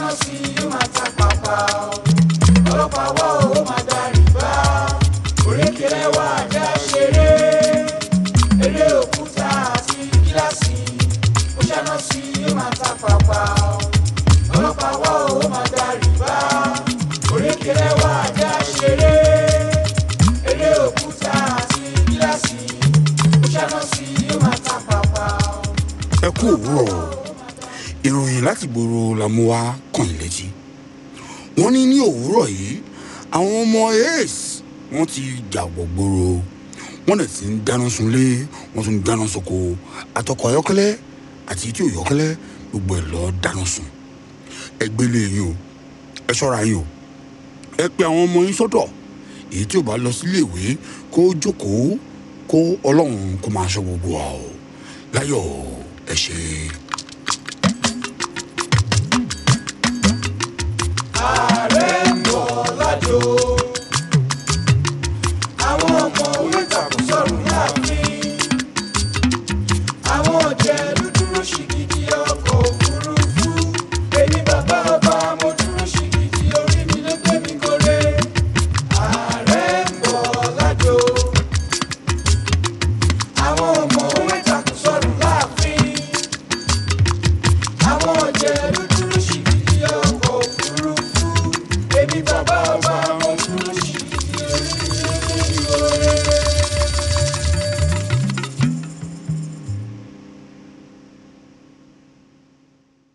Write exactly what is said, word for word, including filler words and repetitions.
ṣáná sí yóò máa ta pàpà ọlọ́pàá wọ́ ó máa darí bá òrékelẹ́ wà já ṣeré eré òkúta àti gíláàsì ó ṣáná sí yóò máa ta pàpà ọlọ́pàá wọ́ ó máa darí bá òrékelẹ́ wà já ṣeré eré òkúta àti gíláàsì ó ṣáná sí yóò máa ta pàpà. ẹ kú òwúrọ̀ ìròyìn láti gbòòrò la mú wá kàn yín létí. wọ́n ní ní òwúrọ̀ yìí àwọn ọmọ ace wọ́n ti jàgbọ̀ gbòòrò wọ́n dẹ̀ ti ń dáná sunlé wọ́n tún ń dáná soko àtọkọ̀ ayọ́kẹ́lẹ́ àti tí ò yọ́kẹ́lẹ́ gbogbo ẹ̀ lọ́ọ́ dáná sun. ẹ gbélé yín o ẹ ṣọ́ra yín o ẹ pe àwọn ọmọ yín sọ́dọ̀ èyí tí ò bá lọ sílé ìwé kó jókòó kó ọlọ́run kó máa ṣọ́ gbogbo wa o láyọ̀ ẹ ṣe. ààrẹ ń bọ̀ lájò àwọn ọmọ òwe tàkùn sọ̀rọ̀ láàfin àwọn ọ̀jẹ̀lú dúró ṣìgìdì ọkọ̀ òfurufú èmi bàbá ọba mo dúró ṣìgìdì orí mi ló gbé mi kórè. ààrẹ ń bọ̀ lájò àwọn ọmọ òwe tàkùn sọ̀rọ̀ láàfin àwọn ọ̀jẹ̀lú